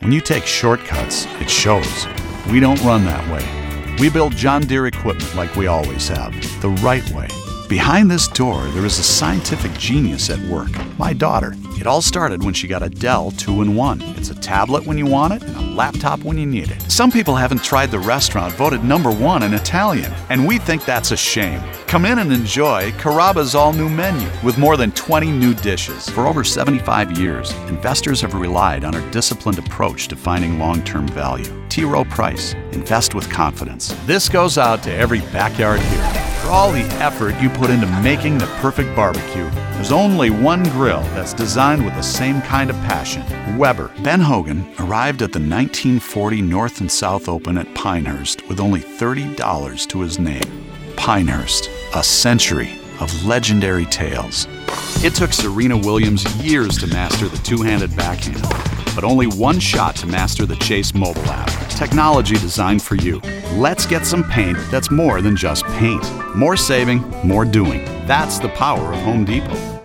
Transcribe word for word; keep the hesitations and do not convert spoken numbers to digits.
When you take shortcuts, it shows. We don't run that way. We build John Deere equipment like we always have, the right way. Behind this door, there is a scientific genius at work, my daughter. It all started when she got a Dell two in one. It's a tablet when you want it and a laptop when you need it. Some people haven't tried the restaurant voted number one in Italian, and we think that's a shame. Come in and enjoy Carrabba's all-new menu with more than twenty new dishes. For over seventy-five years, investors have relied on our disciplined approach to finding long-term value. T. Rowe Price. Invest with confidence. This goes out to every backyard hero. For all the effort you put into making the perfect barbecue, there's only one grill that's designed with the same kind of passion. Weber. Ben Hogan arrived at the nineteen forty North and South Open at Pinehurst with only thirty dollars to his name. Pinehurst, a century of legendary tales. It took Serena Williams years to master the two-handed backhand, but only one shot to master the Chase mobile app. Technology designed for you. Let's get some paint that's more than just paint. More saving, more doing. That's the power of Home Depot.